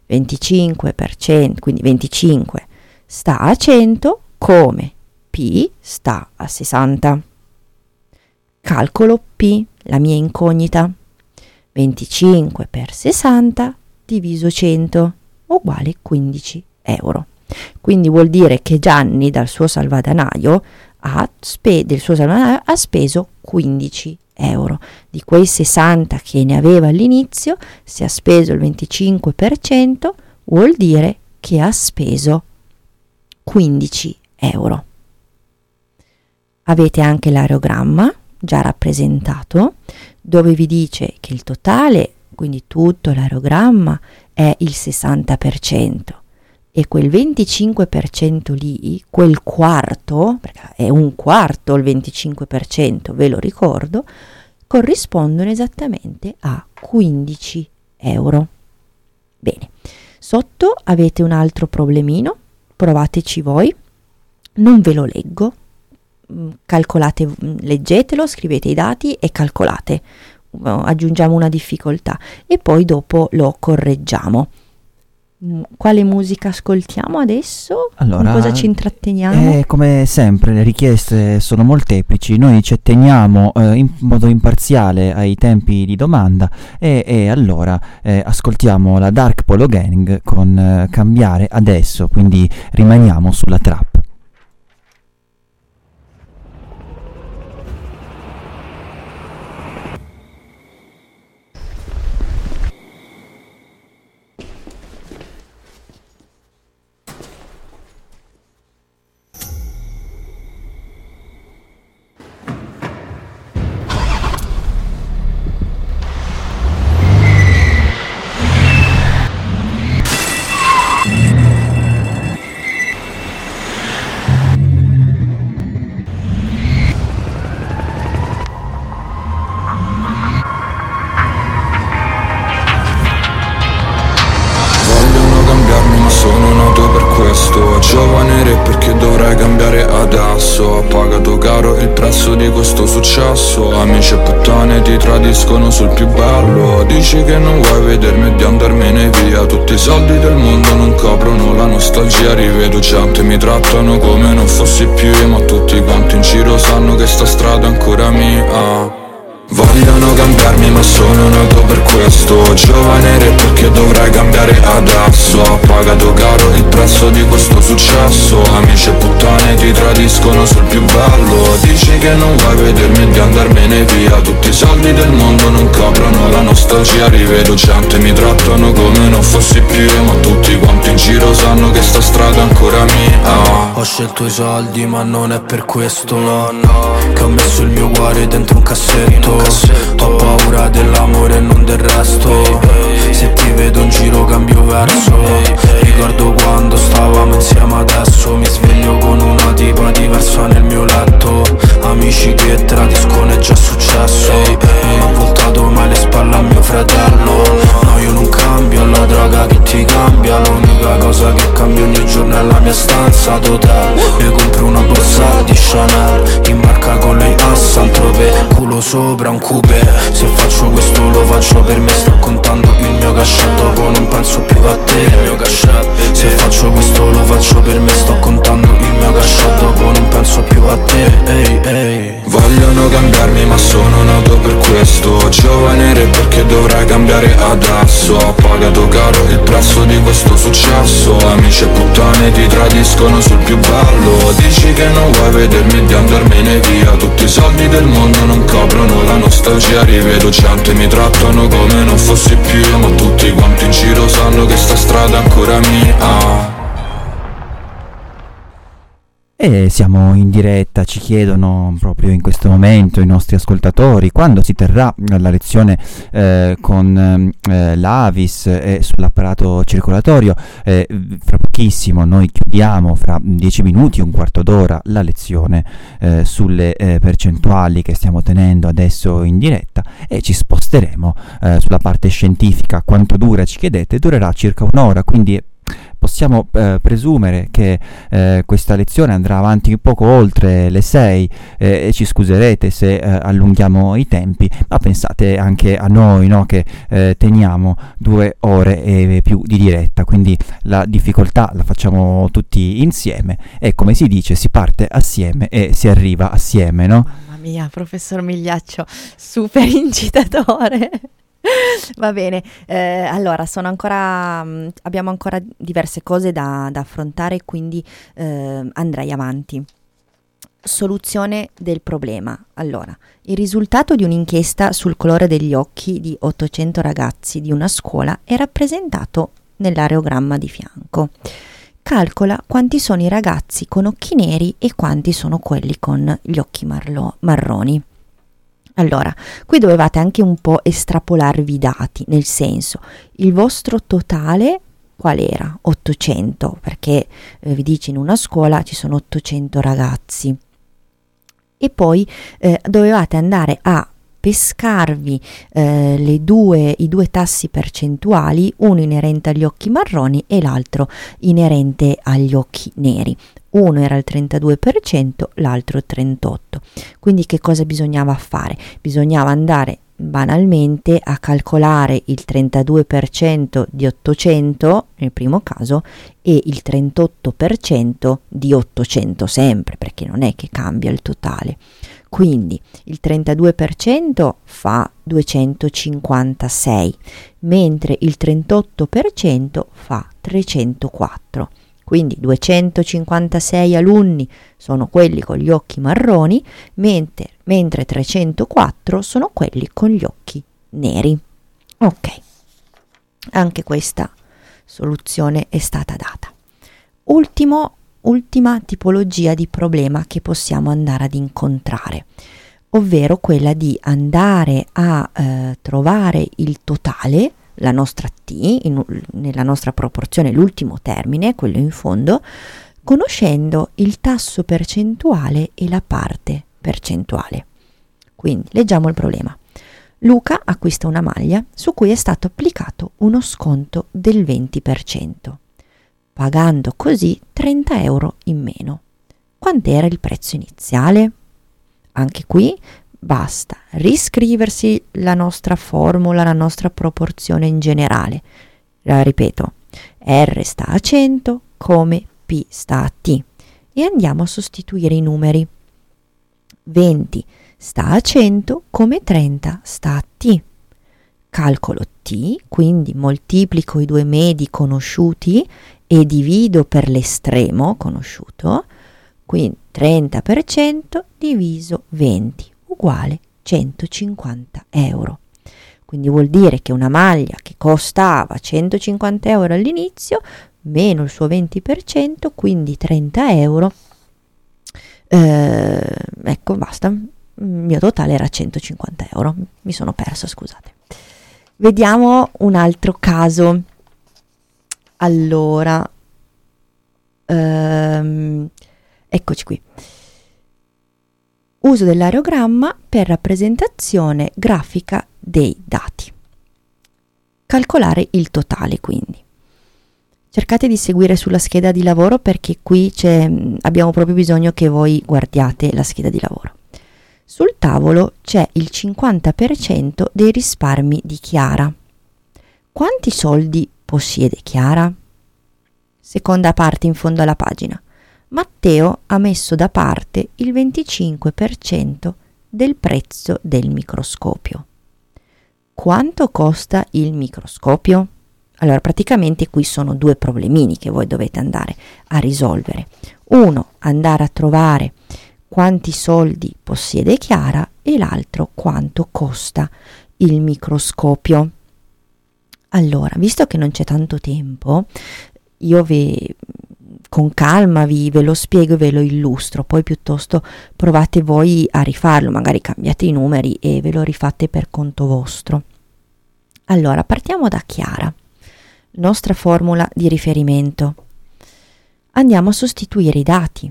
25%, quindi 25 sta a 100, come P sta a 60. Calcolo P, la mia incognita, 25 per 60 diviso 100 uguale 15 euro. Quindi vuol dire che Gianni dal suo salvadanaio ha speso 15 euro. Di quei 60 che ne aveva all'inizio, se ha speso il 25%, vuol dire che ha speso 15 euro. Avete anche l'aerogramma già rappresentato, dove vi dice che il totale, quindi tutto l'aerogramma, è il 60%. E quel 25% lì, quel quarto, perché è un quarto il 25%, ve lo ricordo, corrispondono esattamente a 15 euro. Bene, sotto avete un altro problemino, provateci voi, non ve lo leggo, calcolate, leggetelo, scrivete i dati e calcolate, aggiungiamo una difficoltà e poi dopo lo correggiamo. Quale musica ascoltiamo adesso? Allora, con cosa ci intratteniamo? Come sempre le richieste sono molteplici, noi ci atteniamo in modo imparziale ai tempi di domanda e allora ascoltiamo la Dark Polo Gang con Cambiare Adesso, quindi rimaniamo sulla trap. Giovane re perché dovrai cambiare adesso. Ho pagato caro il prezzo di questo successo. Amici e puttane ti tradiscono sul più bello. Dici che non vuoi vedermi e di andarmene via. Tutti i soldi del mondo non coprono la nostalgia. Rivedo gente, mi trattano come non fossi più io, ma tutti quanti in giro sanno che sta strada è ancora mia. Vogliono cambiarmi ma sono nato per questo. Giovane re perché dovrai cambiare adesso. Ho pagato caro il prezzo di questo successo. Amici e puttane ti tradiscono sul più bello. Dici che non vuoi vedermi e di andarmene via. Tutti i soldi del mondo non coprono la nostalgia. Rivedo gente, mi trattano come non fossi più io, ma tutti quanti in giro sanno che sta strada è ancora mia. Ho scelto i soldi ma non è per questo, no, che ho messo il mio cuore dentro un cassetto. Ho paura dell'amore e non del resto. Se ti vedo in giro cambio verso. Ricordo quando stavamo insieme, adesso mi sveglio con una tipa diversa nel mio letto. Amici che tradiscono è già successo. Non ho voltato mai le spalle a mio fratello. No, io non cambio, la droga che ti cambia. L'unica cosa che cambia ogni giorno è la mia stanza d'hotel. Mi compro una borsa di Chanel, in barca con lei a Saint-Tropez, culo sopra un coupé. Se faccio questo lo faccio per me, sto contando il mio cachet, dopo non penso più a te. Il mio cachet. Se faccio questo lo faccio per me, sto contando il mio cachet, dopo non penso più a te. Ehi, ehi. Vogliono cambiarmi ma sono nato per questo. Giovane re perché dovrai cambiare adesso. Ho pagato caro il prezzo di questo successo. Amici e puttane ti tradiscono sul più bello. Dici che non vuoi vedermi di andarmene via. Tutti i soldi del mondo non coprono la nostalgia. Rivedo gente, mi trattano come non fossi più io, ma tutti quanti in giro sanno che sta strada è ancora mia. E siamo in diretta, ci chiedono proprio in questo momento i nostri ascoltatori quando si terrà la lezione con l'Avis e sull'apparato circolatorio. Fra pochissimo noi chiudiamo, fra 10 minuti, un quarto d'ora, la lezione sulle percentuali che stiamo tenendo adesso in diretta, e ci sposteremo sulla parte scientifica. Quanto dura, ci chiedete? Durerà circa un'ora, quindi possiamo presumere che questa lezione andrà avanti poco oltre le 6 e ci scuserete se allunghiamo i tempi, ma pensate anche a noi, no? Che teniamo 2 ore e più di diretta, quindi la difficoltà la facciamo tutti insieme e, come si dice, si parte assieme e si arriva assieme, no? Mamma mia, professor Migliaccio, super incitatore. Va bene, allora abbiamo ancora diverse cose da affrontare, quindi andrei avanti. Soluzione del problema. Allora, il risultato di un'inchiesta sul colore degli occhi di 800 ragazzi di una scuola è rappresentato nell'areogramma di fianco. Calcola quanti sono i ragazzi con occhi neri e quanti sono quelli con gli occhi marroni. Allora, qui dovevate anche un po' estrapolarvi i dati, nel senso, il vostro totale qual era? 800, perché vi dice in una scuola ci sono 800 ragazzi. E poi dovevate andare a pescarvi i due tassi percentuali, uno inerente agli occhi marroni e l'altro inerente agli occhi neri. Uno era il 32%, l'altro il 38%. Quindi che cosa bisognava fare? Bisognava andare banalmente a calcolare il 32% di 800 nel primo caso e il 38% di 800 sempre, perché non è che cambia il totale. Quindi il 32% fa 256, mentre il 38% fa 304. Quindi 256 alunni sono quelli con gli occhi marroni, mentre 304 sono quelli con gli occhi neri. Ok, anche questa soluzione è stata data. Ultima tipologia di problema che possiamo andare ad incontrare, ovvero quella di andare a trovare il totale, la nostra T, nella nostra proporzione l'ultimo termine, quello in fondo, conoscendo il tasso percentuale e la parte percentuale. Quindi leggiamo il problema. Luca acquista una maglia su cui è stato applicato uno sconto del 20%, pagando così 30 euro in meno. Quant'era il prezzo iniziale? Anche qui basta riscriversi la nostra formula, la nostra proporzione in generale. La ripeto, R sta a 100 come P sta a T e andiamo a sostituire i numeri. 20 sta a 100 come 30 sta a T. Calcolo T, quindi moltiplico i due medi conosciuti e divido per l'estremo conosciuto, quindi 30% diviso 20 uguale 150 euro. Quindi vuol dire che una maglia che costava 150 euro all'inizio, meno il suo 20%, quindi 30 euro, Ecco, basta. Il mio totale era 150 euro. Mi sono persa, scusate. Vediamo un altro caso. Allora, eccoci qui. Uso dell'aerogramma per rappresentazione grafica dei dati. Calcolare il totale, quindi. Cercate di seguire sulla scheda di lavoro, perché qui abbiamo proprio bisogno che voi guardiate la scheda di lavoro. Sul tavolo c'è il 50% dei risparmi di Chiara. Quanti soldi possiede Chiara? Seconda parte in fondo alla pagina. Matteo ha messo da parte il 25% del prezzo del microscopio. Quanto costa il microscopio? Allora, praticamente qui sono due problemini che voi dovete andare a risolvere. Uno, andare a trovare quanti soldi possiede Chiara, e l'altro, quanto costa il microscopio. Allora, visto che non c'è tanto tempo, io con calma ve lo spiego e ve lo illustro, poi piuttosto provate voi a rifarlo, magari cambiate i numeri e ve lo rifate per conto vostro. Allora, partiamo da Chiara, nostra formula di riferimento. Andiamo a sostituire i dati.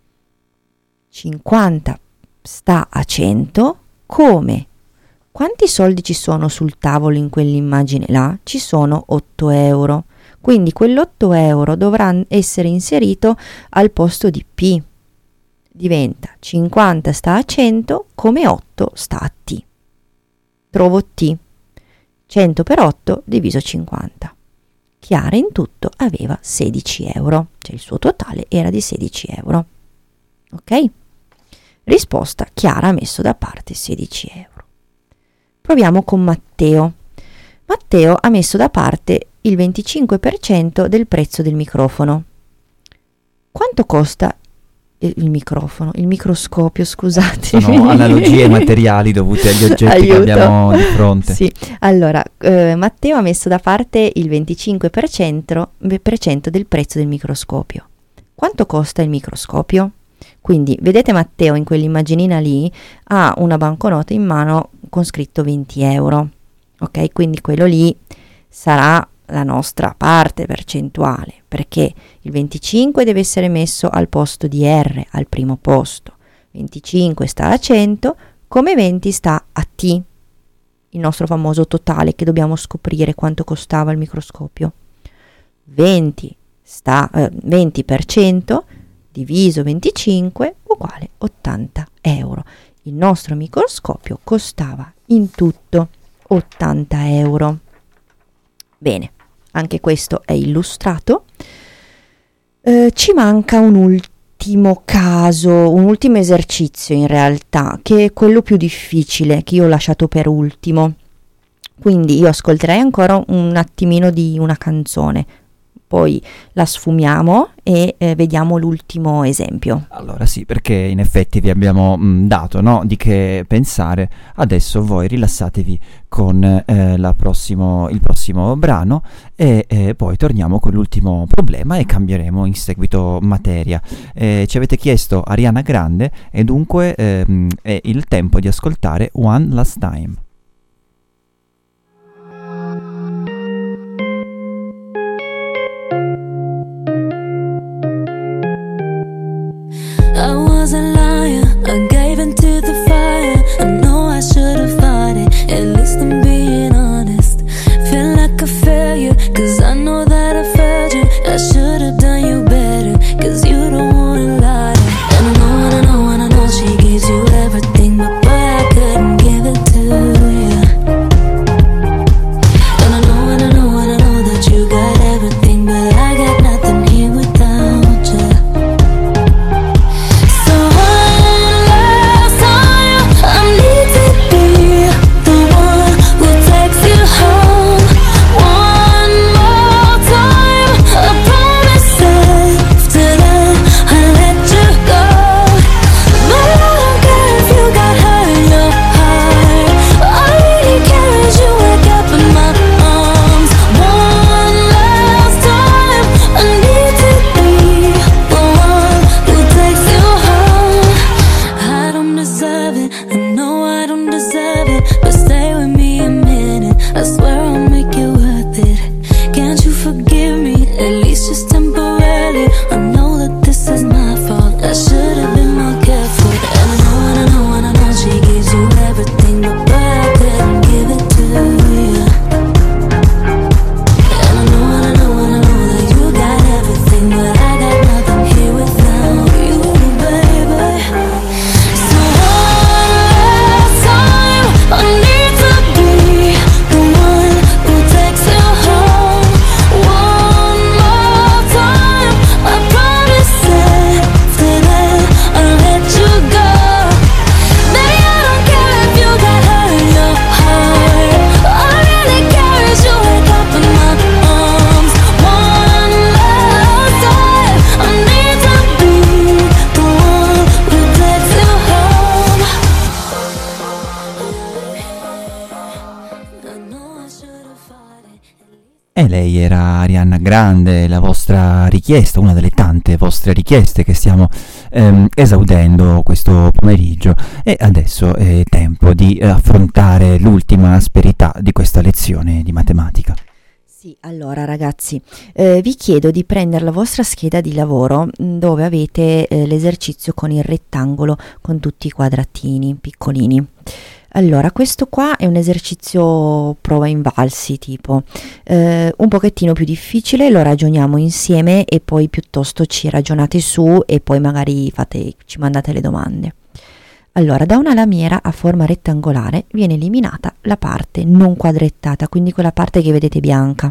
50 sta a 100, come? Quanti soldi ci sono sul tavolo in quell'immagine là? Ci sono 8 euro. Quindi quell'8 euro dovrà essere inserito al posto di P. Diventa 50 sta a 100, come 8 sta a T. Trovo T. 100 per 8 diviso 50. Chiara in tutto aveva 16 euro, cioè il suo totale era di 16 euro. Ok? Risposta: Chiara ha messo da parte 16 euro. Proviamo con Matteo. Matteo ha messo da parte il 25% del prezzo del microfono. Quanto costa il microscopio, scusate. Sono analogie materiali dovute agli oggetti che abbiamo di fronte. Sì, allora, Matteo ha messo da parte il 25% del prezzo del microscopio. Quanto costa il microscopio? Quindi, vedete Matteo in quell'immaginina lì ha una banconota in mano con scritto 20 euro. Ok, quindi quello lì sarà la nostra parte percentuale, perché il 25 deve essere messo al posto di R, al primo posto. 25 sta a 100, come 20 sta a T, il nostro famoso totale che dobbiamo scoprire quanto costava il microscopio. 20% diviso 25 uguale 80 euro. Il nostro microscopio costava in tutto 80 euro. Bene, anche questo è illustrato. Ci manca un ultimo caso, un ultimo esercizio in realtà, che è quello più difficile, che io ho lasciato per ultimo. Quindi io ascolterei ancora un attimino di una canzone, poi la sfumiamo e vediamo l'ultimo esempio. Allora sì, perché in effetti vi abbiamo dato, no, di che pensare. Adesso voi rilassatevi con il prossimo brano e poi torniamo con l'ultimo problema e cambieremo in seguito materia. Ci avete chiesto Ariana Grande e dunque è il tempo di ascoltare One Last Time. I was a liar, I gave into the fire. I know I should have fought it, at least I'm being honest. Feel like a failure, cause I know that I failed you. I should have done you better, cause you don't wanna lie. And I know she gives you everything, but boy, I couldn't give it to E lei era Ariana Grande, la vostra richiesta, una delle tante vostre richieste che stiamo esaudendo questo pomeriggio, e adesso è tempo di affrontare l'ultima asperità di questa lezione di matematica. Sì, allora ragazzi, vi chiedo di prendere la vostra scheda di lavoro dove avete l'esercizio con il rettangolo con tutti i quadratini piccolini. Allora, questo qua è un esercizio prova invalsi, tipo un pochettino più difficile, lo ragioniamo insieme e poi piuttosto ci ragionate su e poi magari ci mandate le domande. Allora, da una lamiera a forma rettangolare viene eliminata la parte non quadrettata, quindi quella parte che vedete bianca,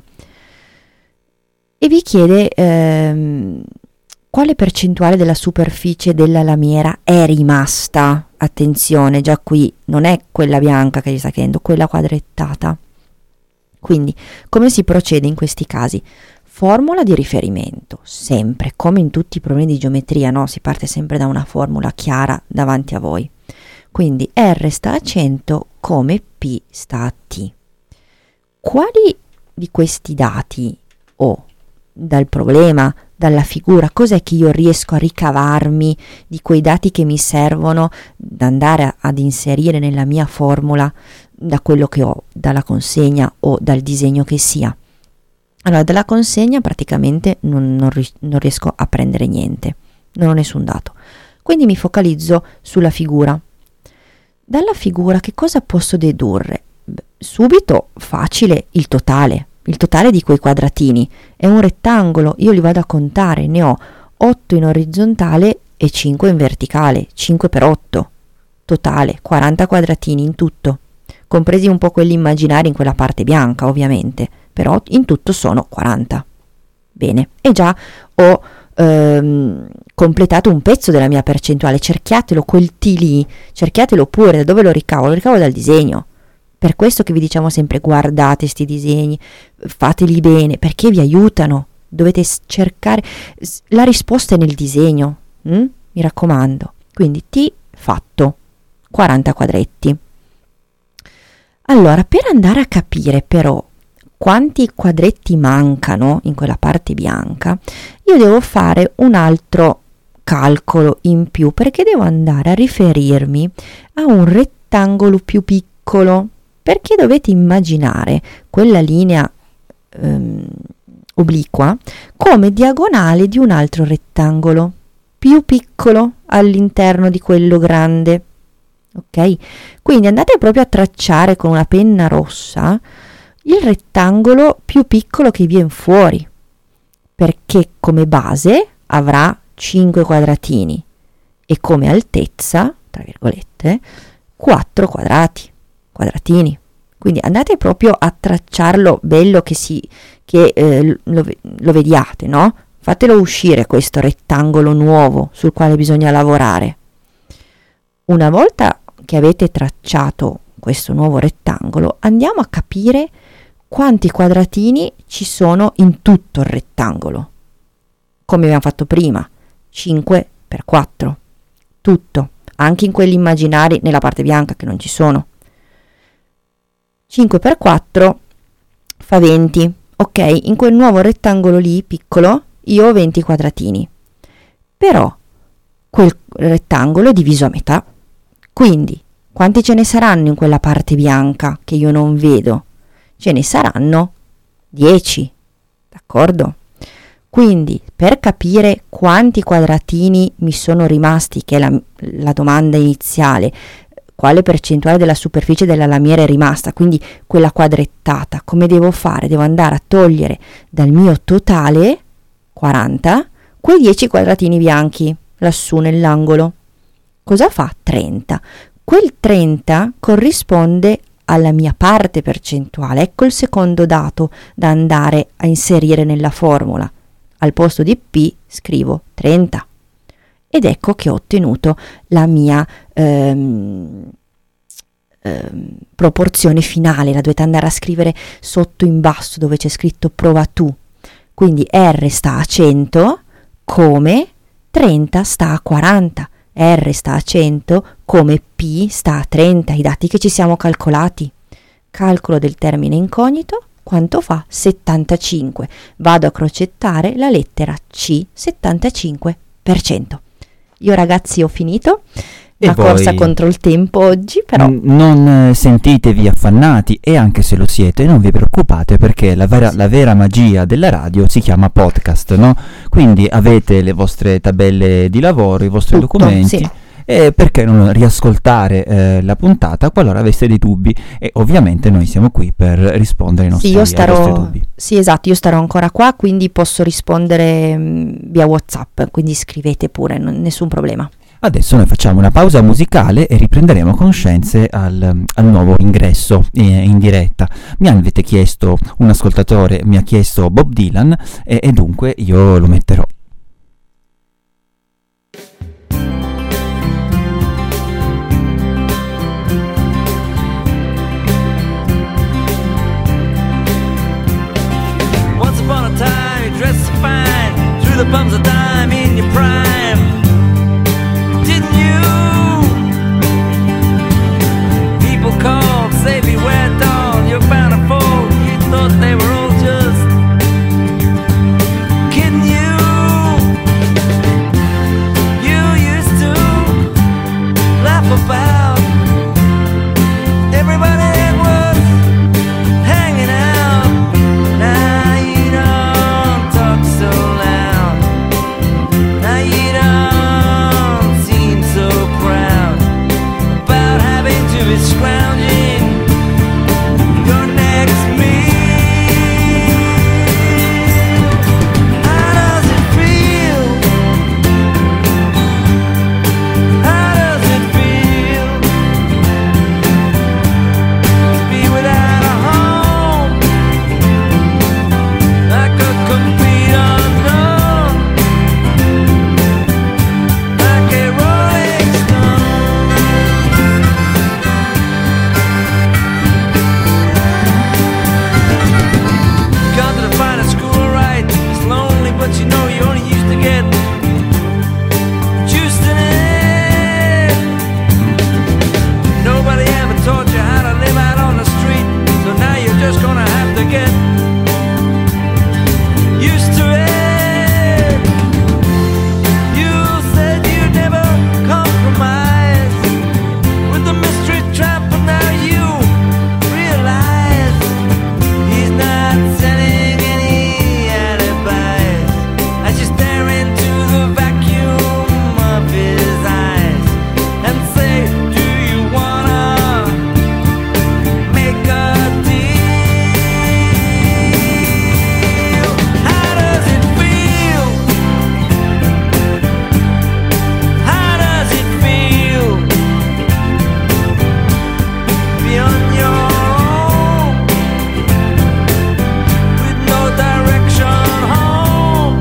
e vi chiede quale percentuale della superficie della lamiera è rimasta. Attenzione, già qui non è quella bianca che vi sta chiedendo, quella quadrettata. Quindi, come si procede in questi casi? Formula di riferimento, sempre, come in tutti i problemi di geometria, no? Si parte sempre da una formula chiara davanti a voi. Quindi R sta a 100 come P sta a T. Quali di questi dati ho dal problema, dalla figura, cos'è che io riesco a ricavarmi di quei dati che mi servono da andare ad inserire nella mia formula, da quello che ho, dalla consegna o dal disegno che sia? Allora, dalla consegna praticamente non riesco a prendere niente, non ho nessun dato, quindi mi focalizzo sulla figura. Dalla figura che cosa posso dedurre? Subito facile, il totale di quei quadratini. È un rettangolo, io li vado a contare, ne ho 8 in orizzontale e 5 in verticale, 5 per 8, totale 40 quadratini in tutto, compresi un po' quelli immaginari in quella parte bianca ovviamente, però in tutto sono 40. Bene, e già ho completato un pezzo della mia percentuale. Cerchiatelo quel T lì, cerchiatelo pure. Da dove lo ricavo? Lo ricavo dal disegno. Per questo che vi diciamo sempre: guardate sti disegni, fateli bene, perché vi aiutano. Dovete cercare la risposta è nel disegno, mi raccomando. Quindi T fatto, 40 quadretti. Allora, per andare a capire però quanti quadretti mancano in quella parte bianca, io devo fare un altro calcolo in più, perché devo andare a riferirmi a un rettangolo più piccolo, perché dovete immaginare quella linea obliqua come diagonale di un altro rettangolo più piccolo all'interno di quello grande. Ok? Quindi andate proprio a tracciare con una penna rossa il rettangolo più piccolo che viene fuori, perché come base avrà 5 quadratini e come altezza, tra virgolette, 4 quadratini. Quindi andate proprio a tracciarlo bello, che lo vediate, no? Fatelo uscire questo rettangolo nuovo sul quale bisogna lavorare. Una volta che avete tracciato questo nuovo rettangolo, andiamo a capire quanti quadratini ci sono in tutto il rettangolo. Come abbiamo fatto prima, 5 per 4, tutto, anche in quelli immaginari nella parte bianca che non ci sono. 5 per 4 fa 20, ok? In quel nuovo rettangolo lì, piccolo, io ho 20 quadratini. Però quel rettangolo è diviso a metà. Quindi, quanti ce ne saranno in quella parte bianca che io non vedo? Ce ne saranno 10, d'accordo? Quindi, per capire quanti quadratini mi sono rimasti, che è la domanda iniziale, quale percentuale della superficie della lamiera è rimasta, quindi quella quadrettata, come devo fare? Devo andare a togliere dal mio totale 40 quei 10 quadratini bianchi lassù nell'angolo. Cosa fa? 30. Quel 30 corrisponde alla mia parte percentuale. Ecco il secondo dato da andare a inserire nella formula. Al posto di P scrivo 30. Ed ecco che ho ottenuto la mia proporzione finale. La dovete andare a scrivere sotto in basso dove c'è scritto prova tu. Quindi R sta a 100 come 30 sta a 40. R sta a 100 come P sta a 30, i dati che ci siamo calcolati. Calcolo del termine incognito, quanto fa? 75. Vado a crocettare la lettera C, 75%. Io ragazzi ho finito. E La corsa voi contro il tempo oggi, però non sentitevi affannati, e anche se lo siete non vi preoccupate, perché la vera magia della radio si chiama podcast, no? Quindi avete le vostre tabelle di lavoro, i vostri Tutto, documenti, sì. e perché non riascoltare la puntata qualora aveste dei dubbi, e ovviamente noi siamo qui per rispondere ai nostri, sì, io ai vostri starò, dubbi. sì, esatto, io starò ancora qua, quindi posso rispondere via WhatsApp, quindi scrivete pure, nessun problema. Adesso noi facciamo una pausa musicale e riprenderemo conoscenze al nuovo ingresso in diretta. Mi avete chiesto, un ascoltatore mi ha chiesto Bob Dylan, e dunque io lo metterò. Once upon a time you dressed so fine, threw the bums of dime in your prime. Didn't you? People called, say beware doll, you're bound to fall. You thought they were all just kidding you. You used to laugh about everybody that was hanging out. Now you don't talk so loud. Now you don't seem so proud about having to be scrounging your next meal. How does it feel? How does it feel to be without a home, like a complete unknown, like a rolling stone? Gone to the finest school, right? It's lonely, but you know you only used to get juiced in it. Nobody ever taught you how to live out on the street, so now you're just gonna have to get used to it. You said you'd never compromise with the mystery trap, but now you realize he's not selling any alibis as you stare into the vacuum of his eyes and say, do you wanna make a deal? How does it feel? How does it feel? Be on your own with no direction home,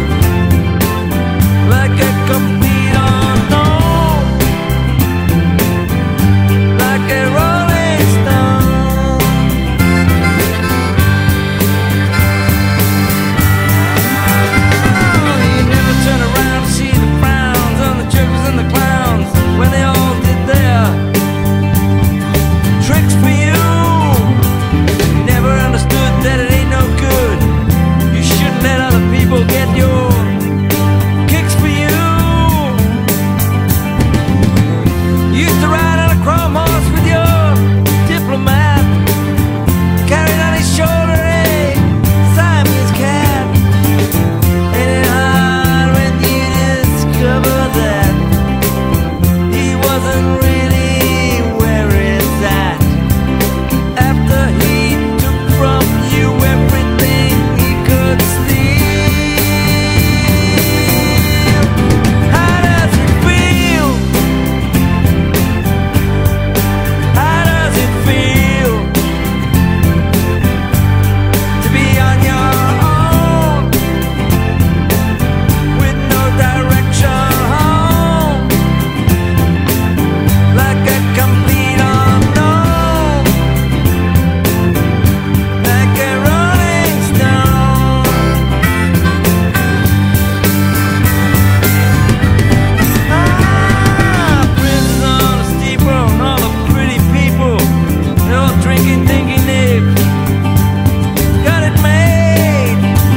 like a complete unknown, like a rolling stone. You never turn around to see the frowns on the jokers and the clowns when they all did their tricks for you. You never understood that it ain't no good. You shouldn't let other people get your